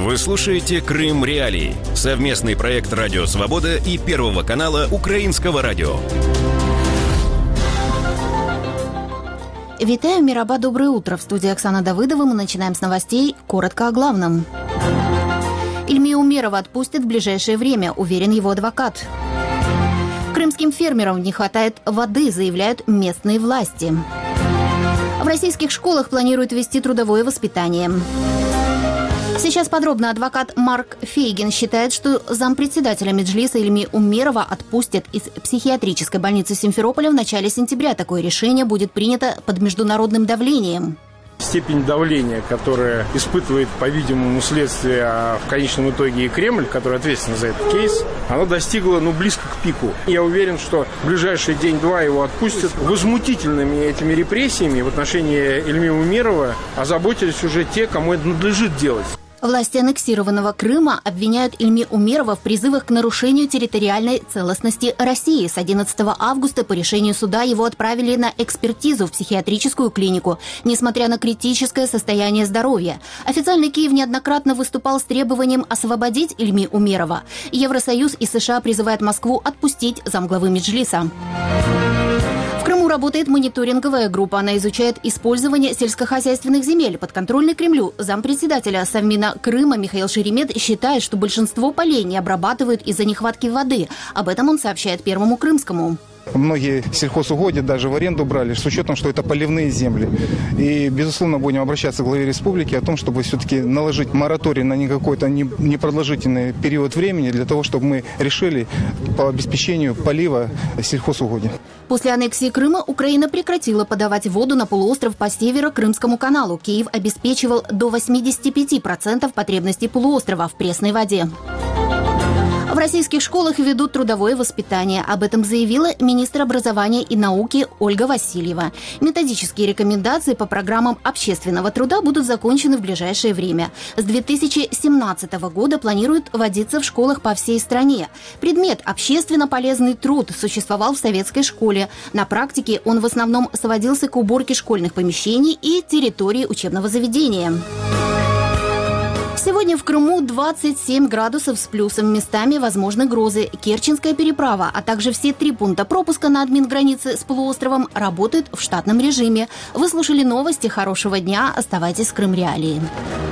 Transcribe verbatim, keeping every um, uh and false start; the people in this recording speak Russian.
Вы слушаете «Крым Реалии» – совместный проект «Радио Свобода» и Первого канала Украинского радио. Витаю, Мираба, доброе утро. В студии Оксана Давыдова. Мы начинаем с новостей. Коротко о главном. Ильмию Умерова отпустят в ближайшее время, уверен его адвокат. Крымским фермерам не хватает воды, заявляют местные власти. В российских школах планируют ввести трудовое воспитание. Сейчас подробно. Адвокат Марк Фейгин считает, что зампредседателя Меджлиса Ильми Умерова отпустят из психиатрической больницы Симферополя в начале сентября. Такое решение будет принято под международным давлением. Степень давления, которое испытывает, по-видимому, следствие, а в конечном итоге и Кремль, который ответственен за этот кейс, оно достигло, ну, близко к пику. Я уверен, что в ближайший день-два его отпустят. Возмутительными этими репрессиями в отношении Ильми Умерова озаботились уже те, кому это надлежит делать. Власти аннексированного Крыма обвиняют Ильми Умерова в призывах к нарушению территориальной целостности России. С одиннадцатого августа по решению суда его отправили на экспертизу в психиатрическую клинику, несмотря на критическое состояние здоровья. Официальный Киев неоднократно выступал с требованием освободить Ильми Умерова. Евросоюз и США призывают Москву отпустить замглавы Меджлиса. В Крыму работает мониторинговая группа. Она изучает использование сельскохозяйственных земель. Подконтрольный Кремлю зампредседателя Совмина Крыма Михаил Шеремет считает, что большинство полей не обрабатывают из-за нехватки воды. Об этом он сообщает Первому Крымскому. Многие сельхозугодья даже в аренду брали, с учетом, что это поливные земли. И, безусловно, будем обращаться к главе республики о том, чтобы все-таки наложить мораторий на не какой-то непродолжительный период времени для того, чтобы мы решили по обеспечению полива сельхозугодий. После аннексии Крыма Украина прекратила подавать воду на полуостров по Северо-Крымскому каналу. Киев обеспечивал до восьмидесяти пяти процентов потребностей полуострова в пресной воде. В российских школах ведут трудовое воспитание. Об этом заявила министр образования и науки Ольга Васильева. Методические рекомендации по программам общественного труда будут закончены в ближайшее время. С две тысячи семнадцатого года планируют вводиться в школах по всей стране. Предмет «Общественно полезный труд» существовал в советской школе. На практике он в основном сводился к уборке школьных помещений и территории учебного заведения. Сегодня в Крыму двадцать семь градусов с плюсом. Местами возможны грозы. Керченская переправа, а также все три пункта пропуска на админгранице с полуостровом работают в штатном режиме. Вы слушали новости. Хорошего дня. Оставайтесь с Крым Реалии.